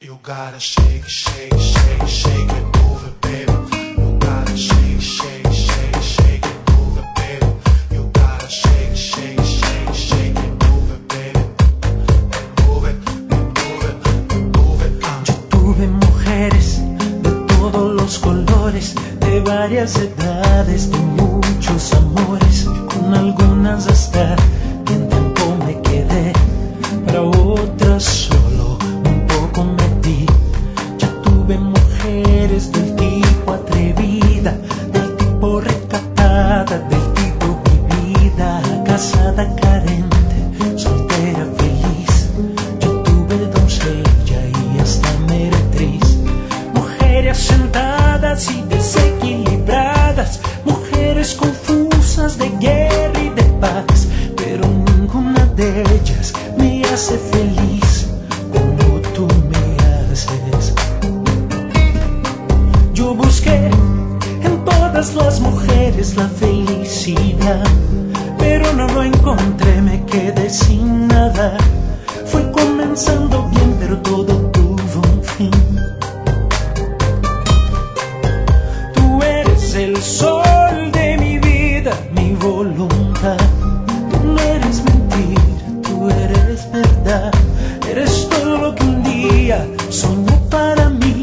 You gotta shake, shake, shake, shake it, move it, baby. You gotta shake, shake, shake, shake it, move it, baby. You gotta shake, shake, shake, shake it, move it, baby. And move it, and move it, and move it. Yo tuve mujeres de todos los colores, de varias edades, de muchos amores. Con algunas hasta en tiempo me quedé, para otras solo un poco me di. Ya tuve mujeres del tipo atrevida, del tipo recatada, del tipo vivida, casada, carente, soltera, feliz. Yo tuve doncella y hasta meretriz. Mujeres sentadas y desequilibradas, mujeres confusas de guerra y de paz, pero ninguna de ellas me hace feliz como tú me haces. Yo busqué en todas las mujeres la felicidad, pero no lo encontré, me quedé sin nada. Fue comenzando bien, pero todo tuvo un fin. Tú eres el sol de mi vida, mi voluntad. Tú no eres mentira, tú eres verdad. Eres todo lo que un día soñé para mí.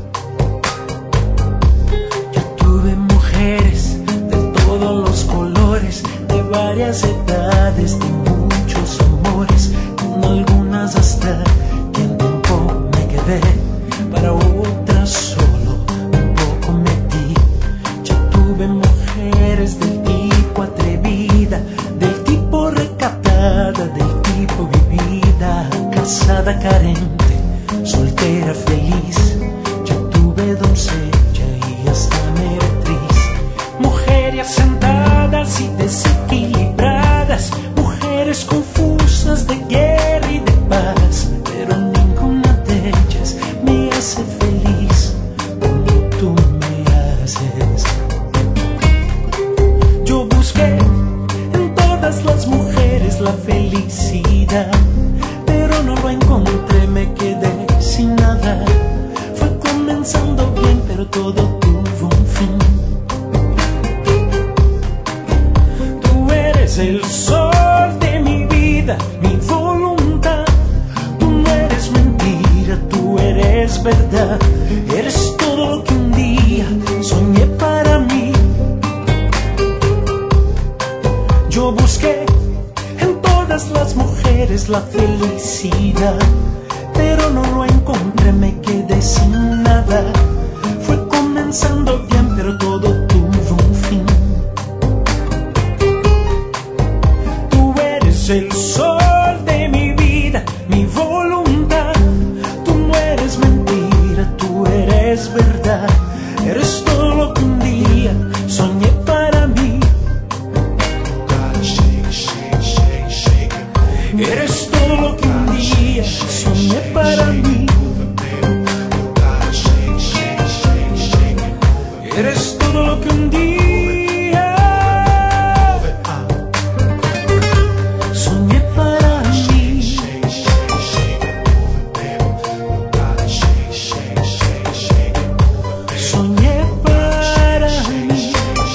Yo tuve mujeres de todos los colores, de varias edades, de muchos amores. Con algunas hasta que en tiempo me quedé, para otras solo un poco me di. Yo tuve mujeres del tipo atrevida, del tipo recatada, del tipo vivida, casada, carente, soltera, feliz. Yo tuve doncella y hasta meretriz. Mujeres sentadas y desequilibradas, mujeres confusas de guerra y de paz, pero ninguna de ellas me hace feliz como tú me haces. Yo busqué en todas las mujeres la felicidad, pero no lo encontré, me quedé sin nada. Fue comenzando bien, pero todo tuvo un fin. Tú eres el sol de mi vida, mi voluntad. Tú no eres mentira, tú eres verdad. Eres todo lo que un día soñé para mí. Yo busqué en todas las mujeres la felicidad, pero no lo encontré, me quedé sin nada. Fue comenzando bien, pero todo tuvo un fin. Tú eres el sol de mi vida, mi voluntad. Tú no eres mentira, tú eres verdad. Eres todo lo que un día soñé para mí. Eres todo lo que un día soñé para mí. Eres todo lo que un día soñé para mí. Soñé para mí.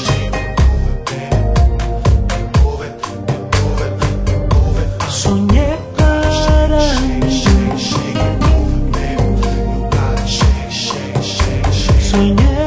Soñé para mí. Soñé.